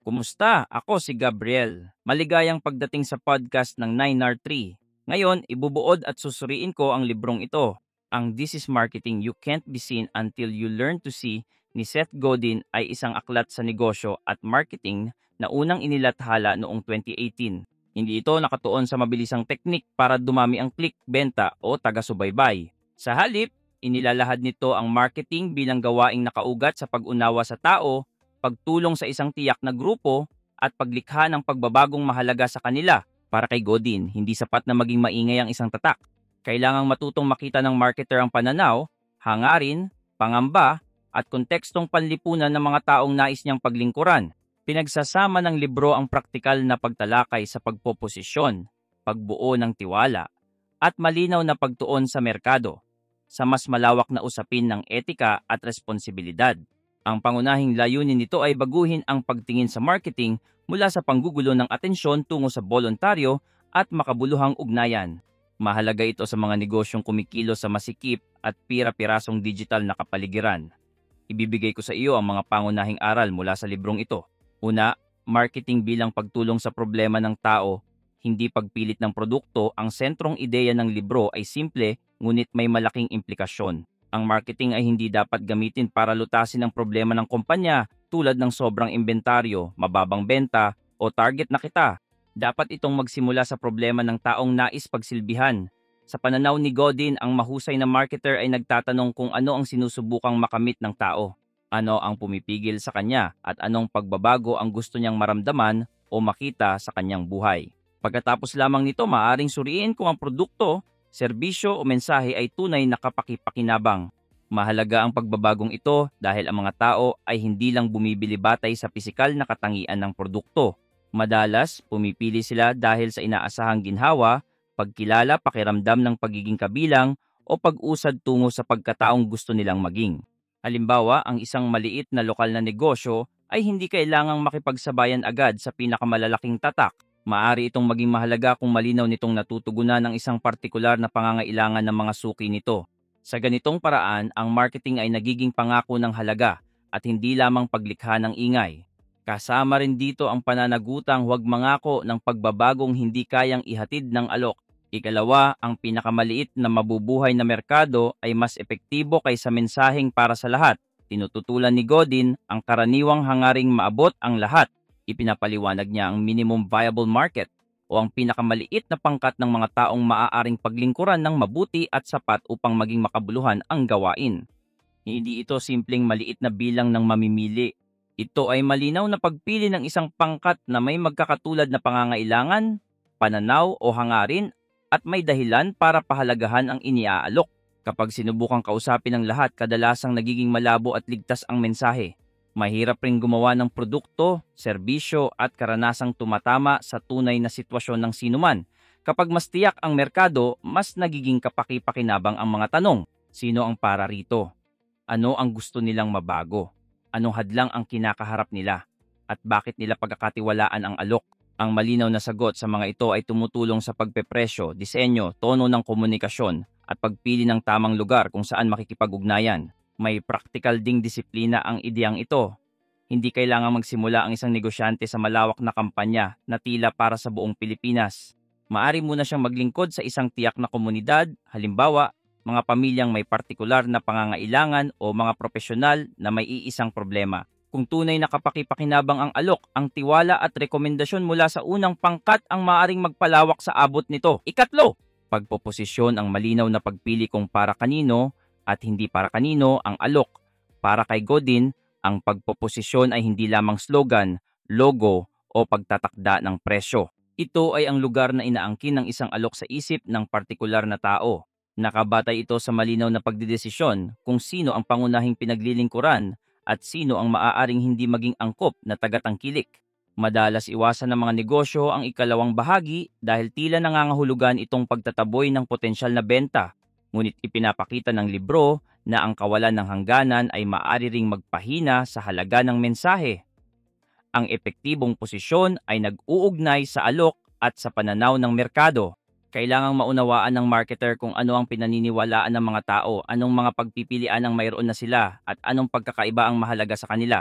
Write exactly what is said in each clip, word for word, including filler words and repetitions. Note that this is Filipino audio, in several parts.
Kumusta? Ako si Gabriel. Maligayang pagdating sa podcast ng nine R three. Ngayon, ibubuod at susuriin ko ang librong ito. Ang This is Marketing You Can't Be Seen Until You Learn to See ni Seth Godin ay isang aklat sa negosyo at marketing na unang inilathala noong twenty eighteen. Hindi ito nakatuon sa mabilisang teknik para dumami ang click, benta o taga-subaybay. Sa halip, inilalahad nito ang marketing bilang gawaing nakaugat sa pag-unawa sa tao, pagtulong sa isang tiyak na grupo, at paglikha ng pagbabagong mahalaga sa kanila. Para kay Godin, hindi sapat na maging maingay ang isang tatak. Kailangang matutong makita ng marketer ang pananaw, hangarin, pangamba, at kontekstong panlipunan ng mga taong nais niyang paglingkuran. Pinagsasama ng libro ang praktikal na pagtalakay sa pagpoposisyon, pagbuo ng tiwala, at malinaw na pagtuon sa merkado sa mas malawak na usapin ng etika at responsibilidad. Ang pangunahing layunin nito ay baguhin ang pagtingin sa marketing mula sa panggugulo ng atensyon tungo sa bolontaryo at makabuluhang ugnayan. Mahalaga ito sa mga negosyong kumikilo sa masikip at pira-pirasong digital na kapaligiran. Ibibigay ko sa iyo ang mga pangunahing aral mula sa librong ito. Una, marketing bilang pagtulong sa problema ng tao, hindi pagpilit ng produkto. Ang sentrong ideya ng libro ay simple ngunit may malaking implikasyon. Ang marketing ay hindi dapat gamitin para lutasin ang problema ng kumpanya tulad ng sobrang inventaryo, mababang benta, o target na kita. Dapat itong magsimula sa problema ng taong nais pagsilbihan. Sa pananaw ni Godin, ang mahusay na marketer ay nagtatanong kung ano ang sinusubukang makamit ng tao, ano ang pumipigil sa kanya, at anong pagbabago ang gusto niyang maramdaman o makita sa kanyang buhay. Pagkatapos lamang nito, maaaring suriin kung ang produkto, serbisyo o mensahe ay tunay na kapakipakinabang. Mahalaga ang pagbabagong ito dahil ang mga tao ay hindi lang bumibili batay sa pisikal na katangian ng produkto. Madalas, pumipili sila dahil sa inaasahang ginhawa, pagkilala, pakiramdam ng pagiging kabilang o pag-usad tungo sa pagkataong gusto nilang maging. Halimbawa, ang isang maliit na lokal na negosyo ay hindi kailangang makipagsabayan agad sa pinakamalalaking tatak. Maaari itong maging mahalaga kung malinaw nitong natutugunan ng isang partikular na pangangailangan ng mga suki nito. Sa ganitong paraan, ang marketing ay nagiging pangako ng halaga at hindi lamang paglikha ng ingay. Kasama rin dito ang pananagutang huwag mangako ng pagbabagong hindi kayang ihatid ng alok. Ikalawa, ang pinakamaliit na mabubuhay na merkado ay mas epektibo kaysa mensaheng para sa lahat. Tinututulan ni Godin ang karaniwang hangaring maabot ang lahat. Ipinapaliwanag niya ang minimum viable market o ang pinakamaliit na pangkat ng mga taong maaaring paglingkuran ng mabuti at sapat upang maging makabuluhan ang gawain. Hindi ito simpleng maliit na bilang ng mamimili. Ito ay malinaw na pagpili ng isang pangkat na may magkakatulad na pangangailangan, pananaw o hangarin at may dahilan para pahalagahan ang iniaalok. Kapag sinubukang kausapin ng lahat, kadalasang nagiging malabo at ligtas ang mensahe. Mahirap ring gumawa ng produkto, serbisyo at karanasang tumatama sa tunay na sitwasyon ng sinuman. Kapag mas tiyak ang merkado, mas nagiging kapaki-pakinabang ang mga tanong. Sino ang para rito? Ano ang gusto nilang mabago? Anong hadlang ang kinakaharap nila? At bakit nila pagkakatiwalaan ang alok? Ang malinaw na sagot sa mga ito ay tumutulong sa pagpepresyo, disenyo, tono ng komunikasyon at pagpili ng tamang lugar kung saan makikipag-ugnayan. May praktikal ding disiplina ang ideyang ito. Hindi kailangang magsimula ang isang negosyante sa malawak na kampanya na tila para sa buong Pilipinas. Maari muna siyang maglingkod sa isang tiyak na komunidad, halimbawa, mga pamilyang may partikular na pangangailangan o mga profesional na may iisang problema. Kung tunay na kapakipakinabang ang alok, ang tiwala at rekomendasyon mula sa unang pangkat ang maaaring magpalawak sa abot nito. Ikatlo, pagpoposisyon ang malinaw na pagpili kung para kanino at hindi para kanino ang alok. Para kay Godin, ang pagpoposisyon ay hindi lamang slogan, logo o pagtatakda ng presyo. Ito ay ang lugar na inaangkin ng isang alok sa isip ng partikular na tao. Nakabatay ito sa malinaw na pagdedesisyon kung sino ang pangunahing pinaglilingkuran at sino ang maaaring hindi maging angkop na tagatangkilik. Madalas iwasan ng mga negosyo ang ikalawang bahagi dahil tila nangangahulugan itong pagtataboy ng potensyal na benta. Ngunit ipinapakita ng libro na ang kawalan ng hangganan ay maaari ring magpahina sa halaga ng mensahe. Ang epektibong posisyon ay nag-uugnay sa alok at sa pananaw ng merkado. Kailangang maunawaan ng marketer kung ano ang pinaniniwalaan ng mga tao, anong mga pagpipilian ang mayroon na sila, at anong pagkakaiba ang mahalaga sa kanila.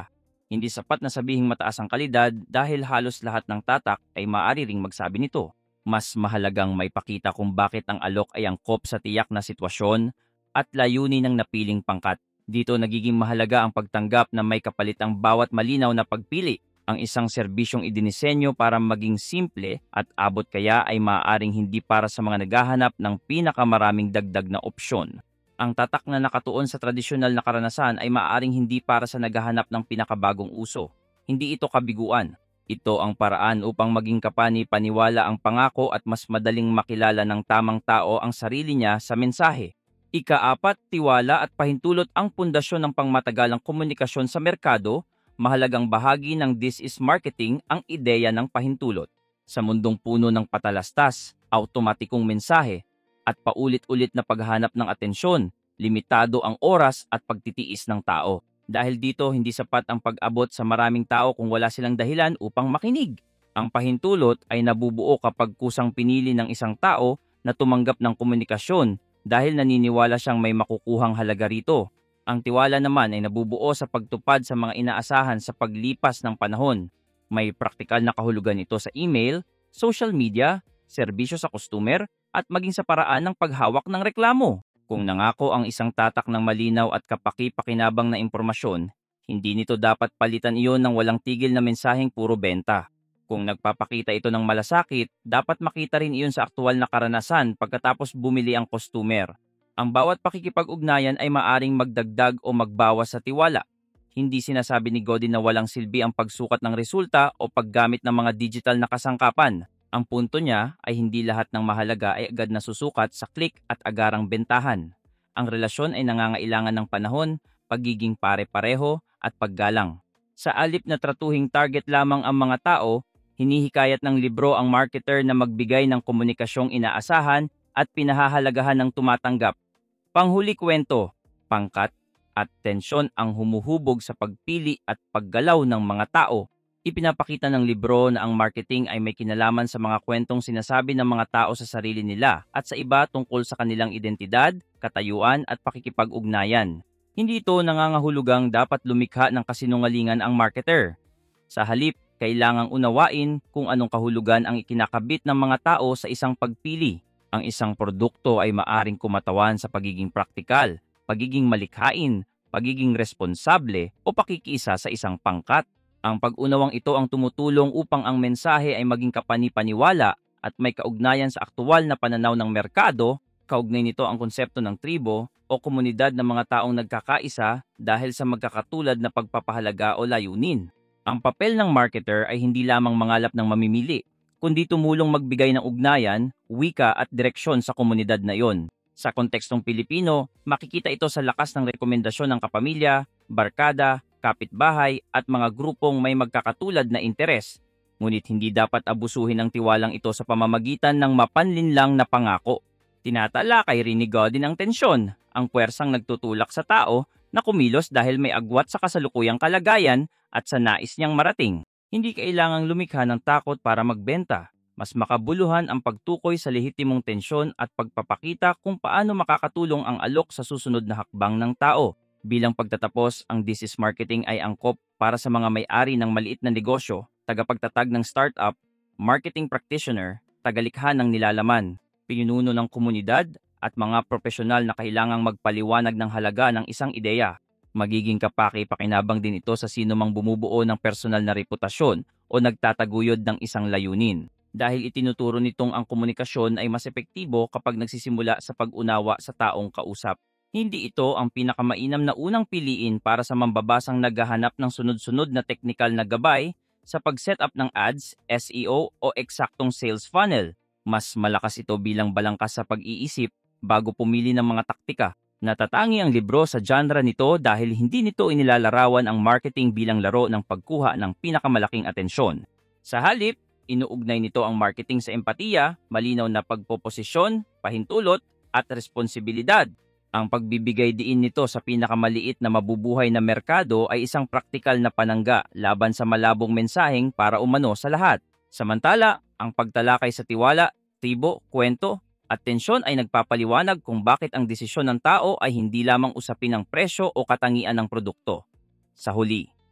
Hindi sapat na sabihing mataas ang kalidad dahil halos lahat ng tatak ay maaari ring magsabi nito. Mas mahalagang may pakita kung bakit ang alok ay angkop sa tiyak na sitwasyon at layunin ng napiling pangkat. Dito nagiging mahalaga ang pagtanggap na may kapalit ang bawat malinaw na pagpili. Ang isang serbisyong idinisenyo para maging simple at abot kaya ay maaaring hindi para sa mga naghahanap ng pinakamaraming dagdag na opsyon. Ang tatak na nakatuon sa tradisyonal na karanasan ay maaaring hindi para sa naghahanap ng pinakabagong uso. Hindi ito kabiguan. Ito ang paraan upang maging kapani-paniwala ang pangako at mas madaling makilala ng tamang tao ang sarili niya sa mensahe. Ikaapat, tiwala at pahintulot ang pundasyon ng pangmatagalang komunikasyon sa merkado. Mahalagang bahagi ng This is Marketing ang ideya ng pahintulot. Sa mundong puno ng patalastas, automatikong mensahe, at paulit-ulit na paghahanap ng atensyon, limitado ang oras at pagtitiis ng tao. Dahil dito, hindi sapat ang pag-abot sa maraming tao kung wala silang dahilan upang makinig. Ang pahintulot ay nabubuo kapag kusang pinili ng isang tao na tumanggap ng komunikasyon dahil naniniwala siyang may makukuhang halaga rito. Ang tiwala naman ay nabubuo sa pagtupad sa mga inaasahan sa paglipas ng panahon. May praktikal na kahulugan ito sa email, social media, serbisyo sa customer, at maging sa paraan ng paghawak ng reklamo. Kung nangako ang isang tatak ng malinaw at kapaki-pakinabang na impormasyon, hindi nito dapat palitan iyon ng walang tigil na mensaheng puro benta. Kung nagpapakita ito ng malasakit, dapat makita rin iyon sa aktual na karanasan pagkatapos bumili ang customer. Ang bawat pakikipag-ugnayan ay maaring magdagdag o magbawas sa tiwala. Hindi sinasabi ni Godin na walang silbi ang pagsukat ng resulta o paggamit ng mga digital na kasangkapan. Ang punto niya ay hindi lahat ng mahalaga ay agad nasusukat sa click at agarang bentahan. Ang relasyon ay nangangailangan ng panahon, pagiging pare-pareho at paggalang. Sa alip na tratuhing target lamang ang mga tao, hinihikayat ng libro ang marketer na magbigay ng komunikasyong inaasahan at pinahahalagahan ng tumatanggap. Panghuli kwento, pangkat at tensyon ang humuhubog sa pagpili at paggalaw ng mga tao. Ipinapakita ng libro na ang marketing ay may kinalaman sa mga kwentong sinasabi ng mga tao sa sarili nila at sa iba tungkol sa kanilang identidad, katayuan at pakikipag-ugnayan. Hindi ito nangangahulugang dapat lumikha ng kasinungalingan ang marketer. Sa halip, kailangang unawain kung anong kahulugan ang ikinakabit ng mga tao sa isang pagpili. Ang isang produkto ay maaring kumatawan sa pagiging praktikal, pagiging malikhain, pagiging responsable o pakikiisa sa isang pangkat. Ang pag-unawang ito ang tumutulong upang ang mensahe ay maging kapani-paniwala at may kaugnayan sa aktual na pananaw ng merkado. Kaugnay nito ang konsepto ng tribo o komunidad ng mga taong nagkakaisa dahil sa magkakatulad na pagpapahalaga o layunin. Ang papel ng marketer ay hindi lamang mangalap ng mamimili, kundi tumulong magbigay ng ugnayan, wika at direksyon sa komunidad na iyon. Sa kontekstong Pilipino, makikita ito sa lakas ng rekomendasyon ng kapamilya, barkada, kapitbahay at mga grupong may magkakatulad na interes. Ngunit hindi dapat abusuhin ang tiwalang ito sa pamamagitan ng mapanlinlang na pangako. Tinatalakay rin ni Godin ang tensyon, ang puwersang nagtutulak sa tao na kumilos dahil may agwat sa kasalukuyang kalagayan at sa nais niyang marating. Hindi kailangang lumikha ng takot para magbenta. Mas makabuluhan ang pagtukoy sa lehitimong tensyon at pagpapakita kung paano makakatulong ang alok sa susunod na hakbang ng tao. Bilang pagtatapos, ang This is Marketing ay angkop para sa mga may-ari ng maliit na negosyo, tagapagtatag ng startup, marketing practitioner, tagalikha ng nilalaman, pinununo ng komunidad, at mga profesional na kailangang magpaliwanag ng halaga ng isang ideya. Magiging kapaki-pakinabang din ito sa sino mang bumubuo ng personal na reputasyon o nagtataguyod ng isang layunin. Dahil itinuturo nitong ang komunikasyon ay mas epektibo kapag nagsisimula sa pag-unawa sa taong kausap. Hindi ito ang pinakamainam na unang piliin para sa mambabasang naghahanap ng sunod-sunod na teknikal na gabay sa pag-set up ng ads, S E O o eksaktong sales funnel. Mas malakas ito bilang balangkas sa pag-iisip bago pumili ng mga taktika. Natatangi ang libro sa genre nito dahil hindi nito inilalarawan ang marketing bilang laro ng pagkuha ng pinakamalaking atensyon. Sa halip, inuugnay nito ang marketing sa empatiya, malinaw na pagpoposisyon, pahintulot, at responsibilidad. Ang pagbibigay diin nito sa pinakamaliit na mabubuhay na merkado ay isang praktikal na panangga laban sa malabong mensaheng para umano sa lahat. Samantala, ang pagtalakay sa tiwala, tribo, kwento, at tensyon ay nagpapaliwanag kung bakit ang desisyon ng tao ay hindi lamang usapin ng presyo o katangian ng produkto. Sa huli,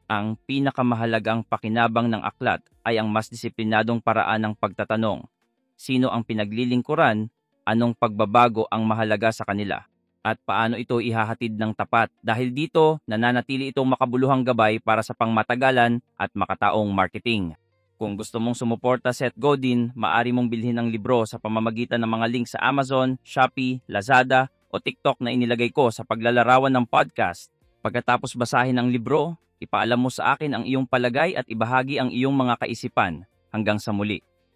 Ang pinakamahalagang pakinabang ng aklat ay ang mas disiplinadong paraan ng pagtatanong. Sino ang pinaglilingkuran? Anong pagbabago ang mahalaga sa kanila? At paano ito ihahatid ng tapat? Dahil dito, nananatili itong makabuluhang gabay para sa pangmatagalan at makataong marketing. Kung gusto mong sumuporta sa Seth Godin, maaari mong bilhin ang libro sa pamamagitan ng mga link sa Amazon, Shopee, Lazada o TikTok na inilagay ko sa paglalarawan ng podcast. Pagkatapos basahin ang libro, ipaalam mo sa akin ang iyong palagay at ibahagi ang iyong mga kaisipan. Hanggang sa muli.